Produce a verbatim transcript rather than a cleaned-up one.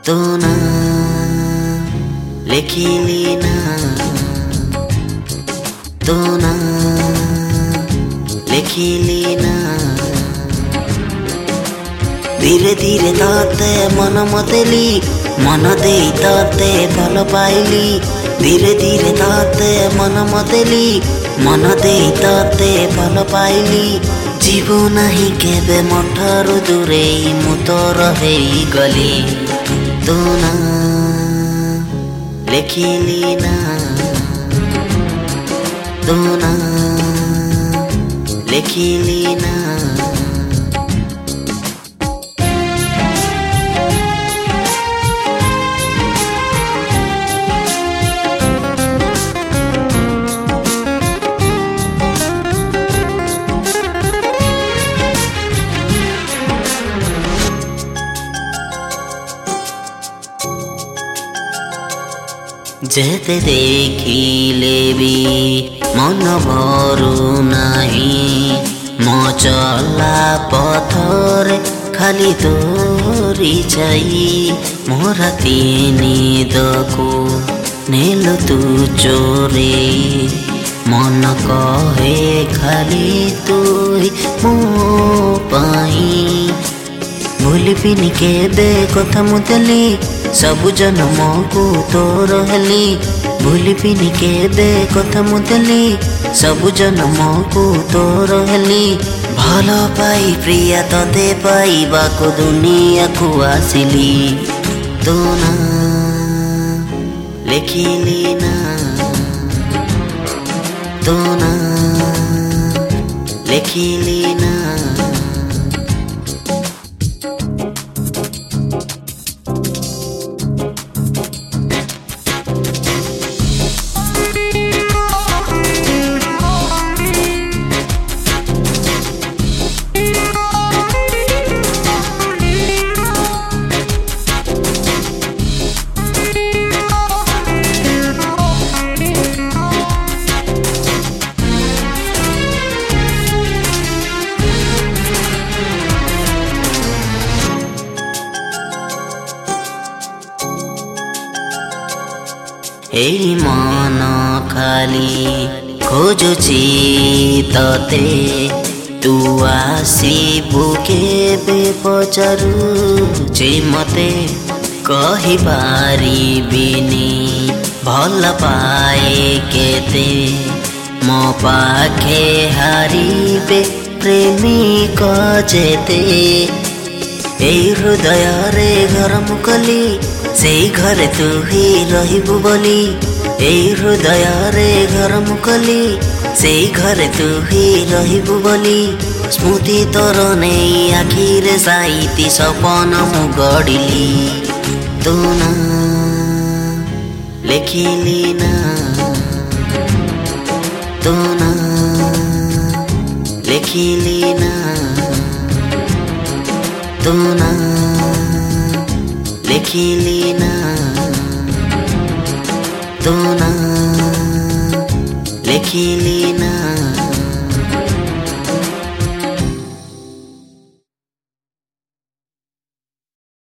ତୋ ନାଁ ଲେଖିଲି ନା ତୋ ନାଁ ଲେଖିଲି ନା ଧୀରେ ଧୀରେ ତତେ ମନ ମତେଲି ମନ ଦେଇ ତତେ ଭଲ ପାଇଲି ଧୀରେ ଧୀରେ ତତେ ମନ ମତେଲି ମନ ଦେଇ ତତେ ଭଲ ପାଇଲି ଯିବୁ ନାହିଁ କେବେ ମୋଠାରୁ ଦୂରେଇ ମୁଁ ତୋର ହେଇଗଲି ତୋ ନାଁ ଲେଖିଲି ନା ତୋ ନାଁ ଲେଖିଲି ନା ଯେତେ ଦେଖିଲେ ବି ମନ ଭରୁ ନାହିଁ ମୋ ଚଲା ପଥରେ ଖାଲି ତୋରି ଯାଇ ମୋ ରାତି ନିଦକୁ ନେଲୁ ତୁ ଚୋରେଇ ମନ କହେ ଖାଲି ତୁ ମୋ ପାଇଁ ଭୁଲିବିନି କେବେ କଥା ମୁଁ ଦେଲି ସବୁ ଜନ୍ମକୁ ତୋର ହେଲି ଭୁଲିବିନି କେବେ କଥା ମୁଁ ଦେଲି ସବୁ ଜନ୍ମକୁ ତୋର ହେଲି ଭଲ ପାଇ ପ୍ରିୟା ତତେ ପାଇବାକୁ ଦୁନିଆକୁ ଆସିଲି ତୋ ନାଁ ଲେଖିଲି ନା ତୋ ନାଁ ଲେଖିଲି ନା ଏଇ ମନ ଖାଲି ଖୋଜୁଛି ତତେ ତୁ ଆସିବୁ କେବେ ପଚାରୁଛି ମତେ କହିପାରିବିନି ଭଲ ପାଏ କେତେ ମୋ ପାଖେ ହାରିବେ ପ୍ରେମିକ ଯେତେ ଏଇ ହୃଦୟରେ ଘର ମୁଁ କଲି ସେଇ ଘରେ ତୁ ହିଁ ରହିବୁ ବୋଲି ଏଇ ହୃଦୟରେ ଘର ମୁଁ କଲି ସେଇ ଘରେ ତୁ ହିଁ ରହିବୁ ବୋଲି ସ୍ମୃତି ତୋର ନେଇ ଆଖିରେ ସାଇତି ସପନ ମୁଁ ଗଢ଼ିଲି ତୋ ନାଁ ଲେଖିଲି ନା ତୋ ନାଁ ଲେଖିଲି ନା ତୋ ନାଁ ଲେଖିଲି ନା ତୋ ନାଁ ଲେଖିଲି ନା।